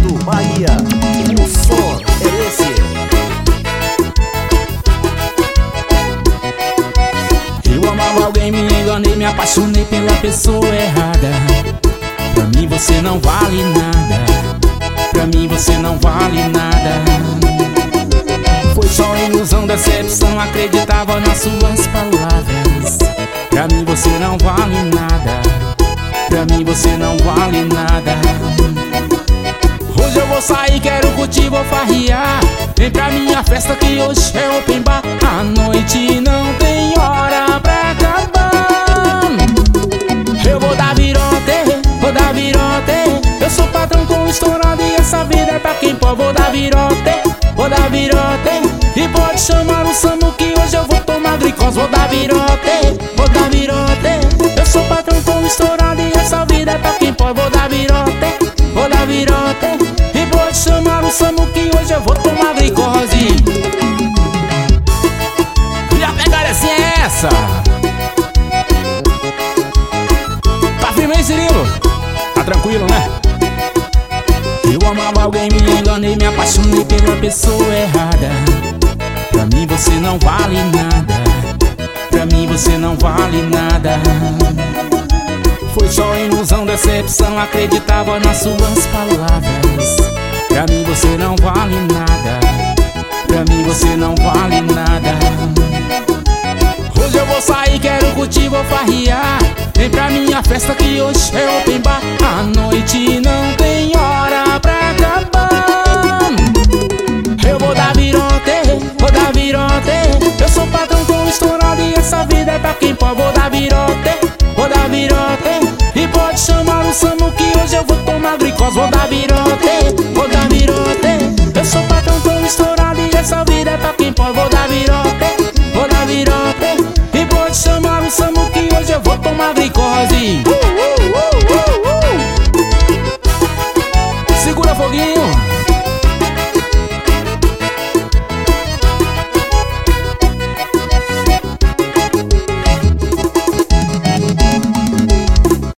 Roberto Bahia, o som é esse. Eu amava alguém, me enganei, me apaixonei pela pessoa errada. Pra mim você não vale nada, pra mim você não vale nada. Foi só ilusão, decepção, acreditava nas suas palavras. Pra mim você não vale nada, pra mim você não vale nada. Hoje eu vou sair, quero curtir, vou farrear. Vem pra minha festa que hoje é open bar. A noite não tem hora pra acabar. Eu vou dar virote, vou dar virote. Eu sou patrão, tô estourado e essa vida é pra quem pode. Vou dar virote, vou dar virote. E pode chamar o Samu que hoje eu vou tomar glicose. Vou dar virote, vou dar virote. Eu sou patrão, tô estourado e essa vida é pra quem pode. Vou dar virote, vou dar virote. E pode chamar o Samu que hoje eu vou tomar glicose. E a pegada assim é essa. Tá firme aí, Cirilo? Tá tranquilo, né? Eu amava alguém, me enganei, me apaixonei pela pessoa errada. Pra mim você não vale nada, pra mim você não vale nada. Foi só ilusão, decepção, acreditava nas suas palavras. Pra mim você não vale nada, pra mim você não vale nada. Hoje eu vou sair, quero curtir, vou farrear. Vem pra minha festa que hoje é open bar. A noite não tem hora pra acabar. Eu vou dar virote, vou dar virote. Eu sou patrão, tô estourado e essa vida é pra quem pode. Vou dar virote, vou dar virote. E pode chamar o Samu que hoje eu vou tomar glicose. Vou dar virote, vou dar virote. Eu sou patrão, tô estourado e essa vida é pra quem pode. Vou dar virote, vou dar virote. E pode chamar o Samu que hoje eu vou tomar glicose.